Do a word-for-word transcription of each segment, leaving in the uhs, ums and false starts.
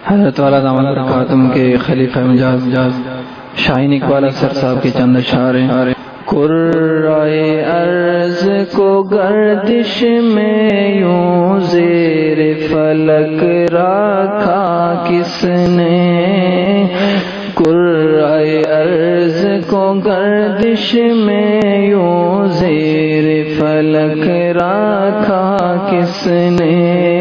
حضرت والا دامن برکاتم کے خلیفہ مجاز شاہین اقبال اکثر صاحب کے چند اشعار ہیں۔ قرائے ارض کو گردش میں یوں زیر فلک رکھا کس نے، قرائے ارض کو گردش میں یوں زیر فلک رکھا کس نے،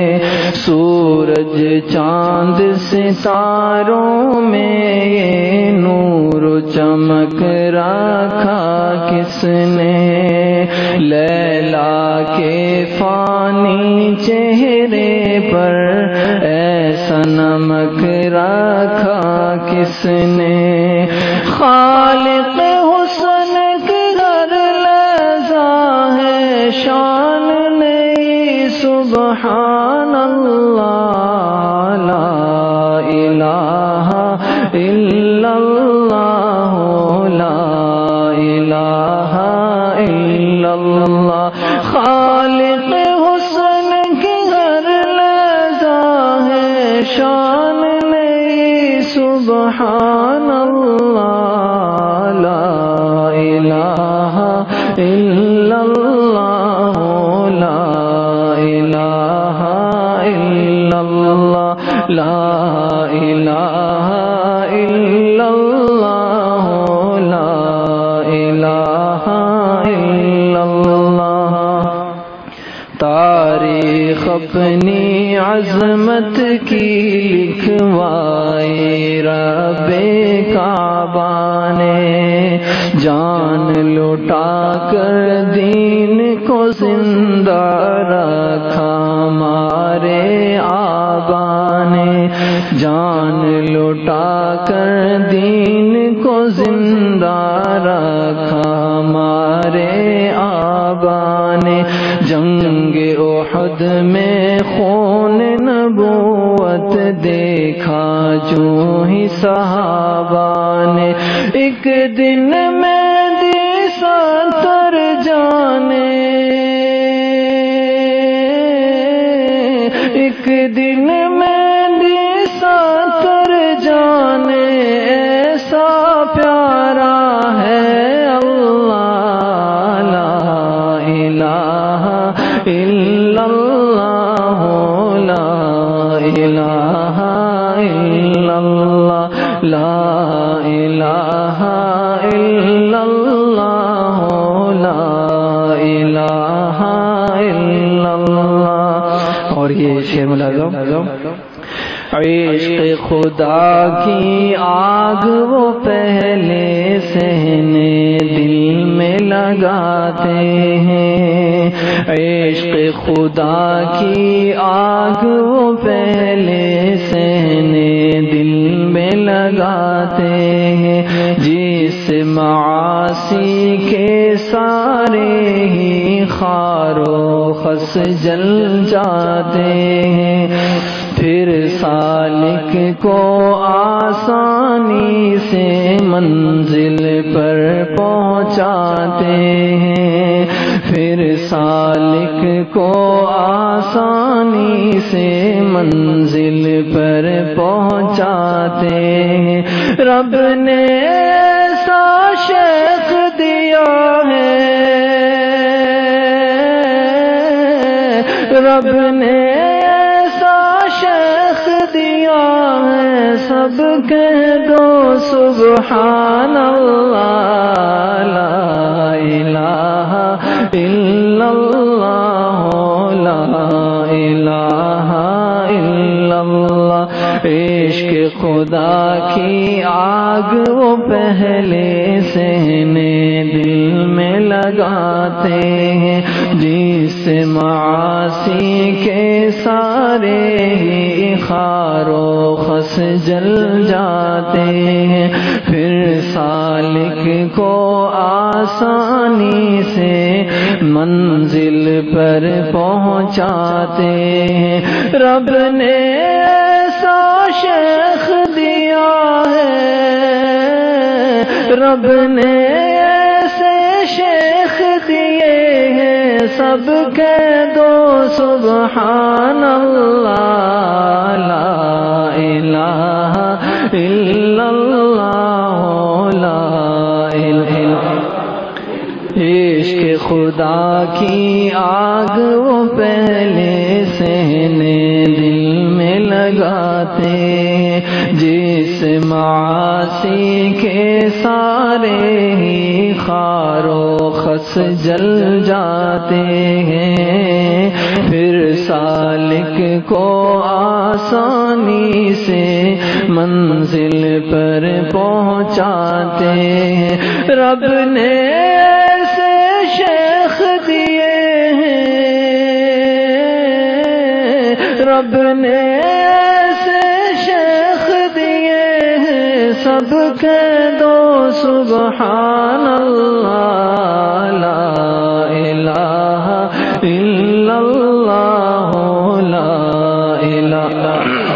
سورج چاند ستاروں میں یہ نور و چمک رکھا کس نے، لیلا کے فانی چہرے پر ایسا نمک رکھا کس نے، خالق حسن کی ہر لحظہ ہے شان نئی سبحان اللہ، لا الہ الا اللہ، لا الہ الا اللہ، خالق حسن کی ہر لحظہ ہے شان نئی سبحان اللہ، لا الہ الا اللہ، لا الہ الا اللہ، لا الہ الا اللہ، لا الہ الا اللہ، تاریخ اپنی عظمت کی لکھوائی رب کعبہ نے، جان لٹا کر دین کو زندہ رکھا ہمارے آبا نے، جان لٹا کر دین کو زندہ رکھا ہمارے آبا نے، جنگ احد میں خون نبوت دیکھا جو ہی صحابہ نے، ایک دن میں دی ستر جانے، ایک دن میں دی ستر جانے، ایسا پیارا ہے اللہ، لا الہ الا اللہ، لا الہ الا اللہ، لا الہ الا اللہ، لا الہ الا اللہ۔ اور یہ شعر ملازم، عشق خدا کی آگ وہ پہلے سہنے دل میں لگاتے ہیں، عشق خدا کی آگ وہ پہلے سہنے دل میں لگاتے ہیں، جس معاصی کے سارے ہی خار و خس جل جاتے ہیں، پھر سالک کو آسانی سے منزل پر پہنچاتے ہیں، پھر سالک کو آسانی سے منزل پر پہنچاتے ہیں، رب نے ایسا شیخ دیا ہے، رب نے سب کہہ دو سبحان اللہ، لا الہ الا اللہ، لا الہ الا اللہ، عشق خدا کی آگ وہ پہلے سہنے دل میں لگاتے ہیں، جس معاصی کے سارے ہی خار و خس جل جاتے ہیں، پھر سالک کو آسانی سے منزل پر پہنچاتے ہیں، رب نے ایسا شیخ دیا ہے، رب نے ایسے شیخ دیے ہیں، سب کہہ دو سبحان اللہ، لا الہ الہ الا اللہ لا الہ۔ عشق خدا کی آگ وہ پہلے سہنے دل میں لگاتے، جس معاصی کے سارے ہی خار و خس جل جاتے ہیں، پھر سالک کو آسانی سے منزل پر پہنچاتے ہیں۔ رب نے ایسے شیخ دیے ہیں، رب نے ایسے شیخ دیے ہیں، سب کہہ دو سبحان اللہ لا الہ الا اللہ لا الہ۔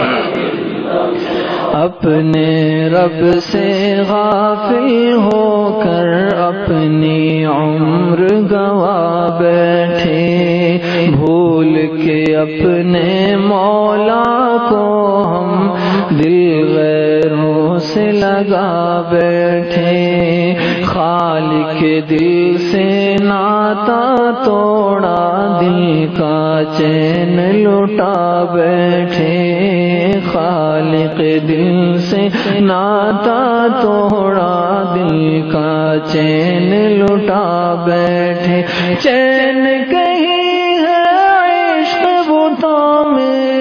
اپنے رب سے غافل ہو کر اپنی عمر گوا بیٹھے، بھول کے اپنے مولا کو ہم دل غیروں سے لگا بیٹھے، خالق دل سے ناتا توڑا، دل کا چین لٹا بیٹھے، خالق دل سے ناتا توڑا، دل کا چین لٹا بیٹھے۔ چین کہیں ہے عشق بتوں میں،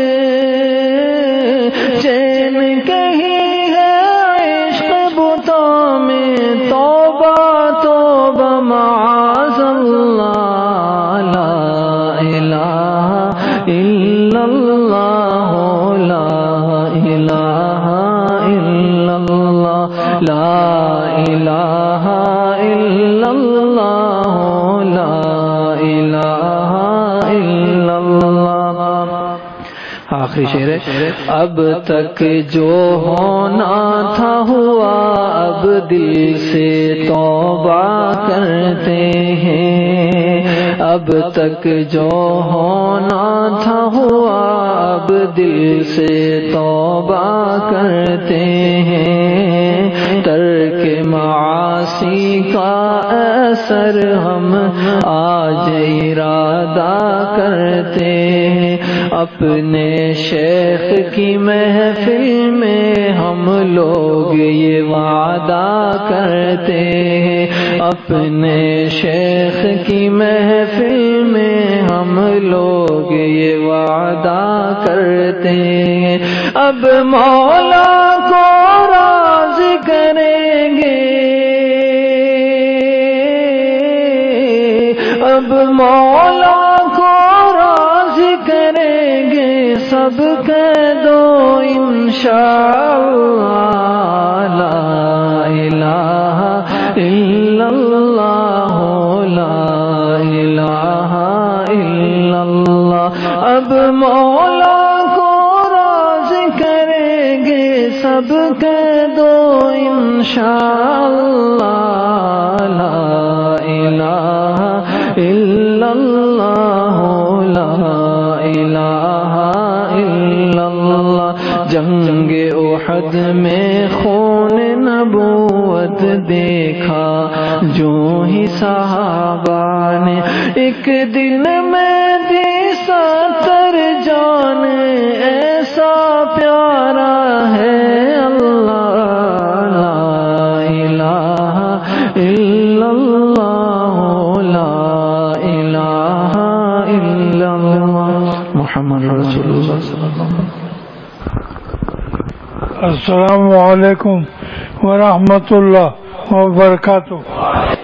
چین کہیں ہے عشق بتوں میں، توبہ توبہ معاذ اللہ لا الہ الا اللہ لا الہ الا اللہ لا الہ الا اللہ لا الہ الا اللہ۔ آخری شعر ہے۔ اب تک جو ہونا تھا ہوا، اب دل سے توبہ کرتے ہیں، اب تک جو ہونا تھا ہوا، اب دل سے توبہ کرتے ہیں، ترک معاصی کا اثر ہم آج ارادہ کرتے ہیں، اپنے شیخ کی محفل میں ہم لوگ یہ وعدہ کرتے ہیں، اپنے شیخ کی محفل میں ہم لوگ یہ وعدہ کرتے ہیں، اب مولا کو راضی کریں گے، اب مولا کو راضی کریں گے، سب کہہ دو انشاءاللہ لا الہ الا اللہ لا الہ الا اللہ۔ اب مولا کو راضی کریں گے، سب کہہ دو انشاءاللہ لا الہ الا اللہ لا الہ الا اللہ۔ جنگ احد میں خون نبوت دیکھا جو ہی صحابہ نے، ایک دن میں دی ستر جان، ایسا پیارا ہے اللہ لا الہ الا اللہ لا الہ الا اللہ محمد رسول اللہ صلی اللہ علیہ وسلم۔ السلام علیکم ورحمۃ اللہ وبرکاتہ۔